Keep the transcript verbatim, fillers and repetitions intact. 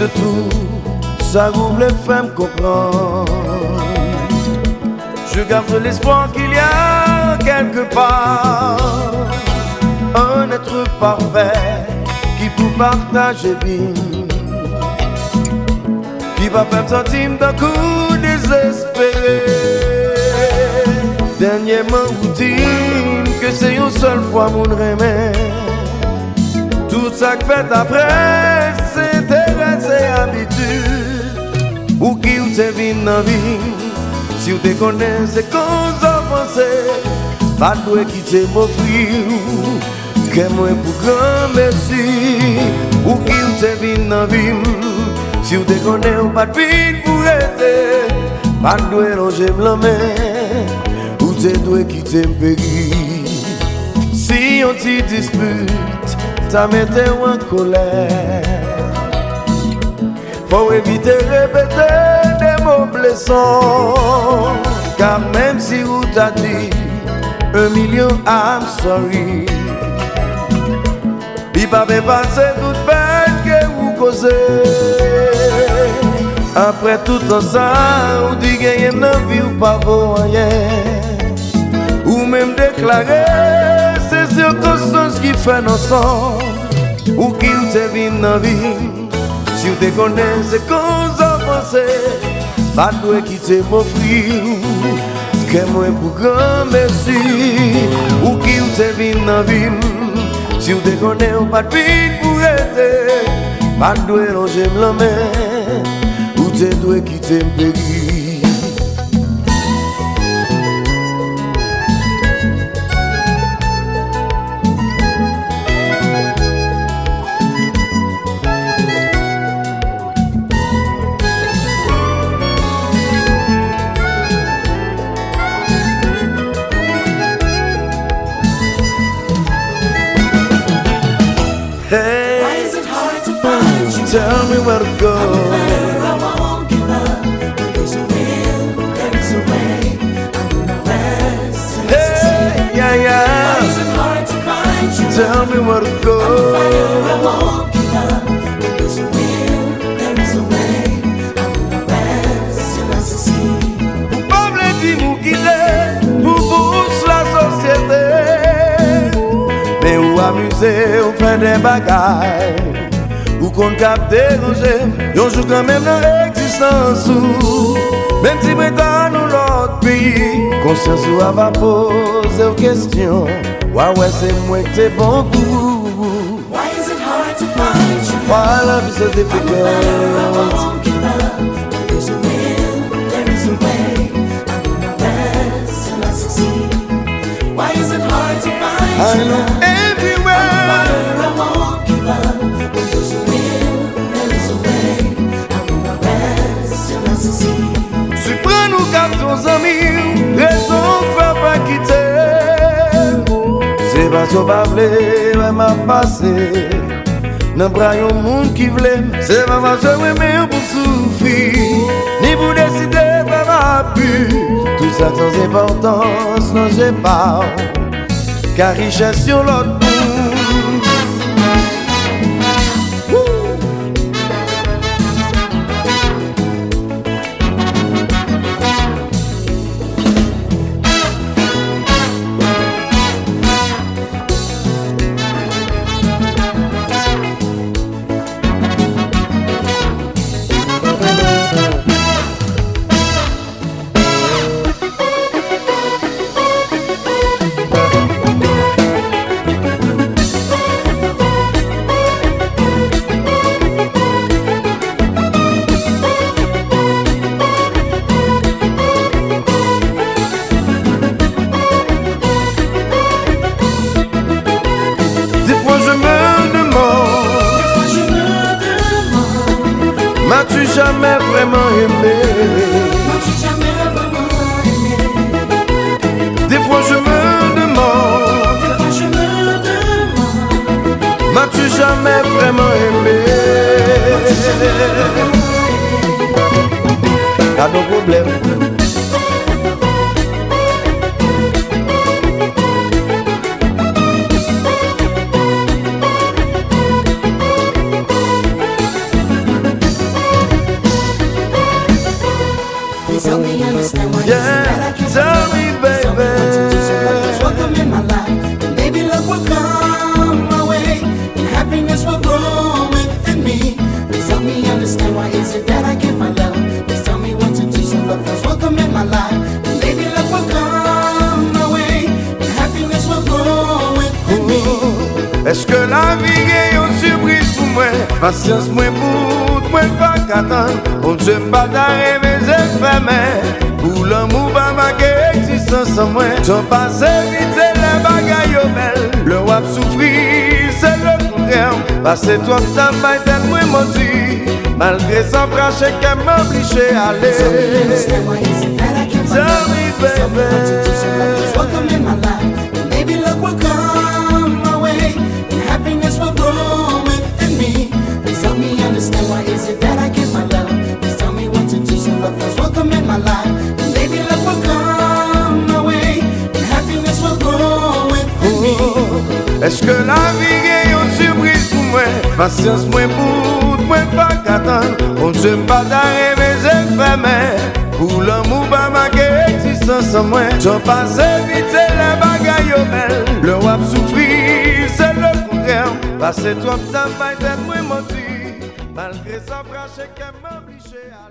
tout, ça roule les femmes comprendre. Je garde l'espoir qu'il y a quelque part un être parfait qui pour partager vie, qui va faire centime d'un coup désespéré. Dernièrement routine que c'est une seule fois mon remède. Tout ça que fait après c'est intérêt, c'est habitude. Ou qui ou te vit dans la vie, si vous te connaissez c'est qu'on s'en pensait. Pas de quitter mon friou, que moi pour grand merci. Ou qui ou te vit dans la vie, si vous te connaissez ou pas de vie pour rester. Pas de longer blanc mais ou te doit quitter mon pays. Si on t'y dispute, ça mettait en colère. Faut éviter de répéter des mots blessants. Car même si vous t'a dit un million I'm sorry, il va pas passer toute peine que vous causez. Après tout ça, vous dites qu'il y a une vie ou pas pour rien. Ou même déclarer ces circonstances qui font ensemble. Ou qui ou te vit dans la vie, si vous te connaissez qu'on s'en pensait. Pas de quitter mon friou, que moi pour grand merci. Ou qui ou te vit dans la vie, si vous te connaissez ou pas de vie pour rester. Pas de longer la main, ou te dois quitter mon pays. Hey, why is it hard to find you? Tell me where to go. I'm a fighter, I won't give up. When there's a will, there is a way. I will not rest till I Hey, succeed. yeah, yeah. Why is it hard to find you? Tell me where to I'm a go. fighter, I won't give up. When there's a will, there is a way. I will not rest till I succeed. Pas me dire vous quitter pour bouche la société. Mais ou amuser, ou faire des bagailles, ou qu'on cap déranger, yon joue quand même dans l'existence. Même si prétend nous l'autre pays, conscience ou à va poser aux questions. Ouais, ouais, c'est moi que t'es bon pour. Why is it hard to find you? Why love is so I'm a fighter, I difficult? won't give up. When there's a will, there is a way. I will not rest till I succeed. Why is it hard to find I you? look I'm a everywhere. fighter, I won't give up. When there's a will, there is a way. I will not rest till I succeed. Si prends nous quatre amis, raison faire pas quitter. C'est pas so pas vle, ouais m'a passé. Nan bras yon monde qui vle, c'est pas ma seule mais pour souffrir. Ni pour décider pas ma pu. Tout ça sans importance, non j'ai pas. Car richesse sur l'autre bout. M'as-tu jamais vraiment aimé? M'as-tu jamais vraiment aimé? Des fois je me demande, Des fois je me demande, m'as-tu jamais vraiment aimé? m'as-tu jamais vraiment aimé? T'as nos problèmes. Est-ce que la vie est une surprise pour moi? Patience moi pour moi pas qu'attendre. On ne sait pas d'arrêter mes effets. Pour l'amour pas marqué existence en moi. Ton passé vite c'est les bagailles au belles. Le wap souffrir c'est le contraire. Parce que toi t'as pas été moins menti. Malgré ça prache qu'elle m'oblige à aller. Tell me baby. Welcome in my life. Maybe luck will come my way. And happiness will grow within me. Please help me understand why is it that I give my love. Please tell me what to do so love first. Welcome in my life. And maybe luck will come my way. And happiness will grow within me. Est-ce que la vie est une surprise pour moi? Patience moi pour moi pas qu'attendre. On ne sait pas d'arrêter mes effets. Pour l'amour pas marqué existence en moi. Ton passé vite c'est les bagailles au belles. Le wap souffrir c'est le contraire. Parce que toi t'as pas été moins menti. Malgré ça prache qu'elle m'oblige à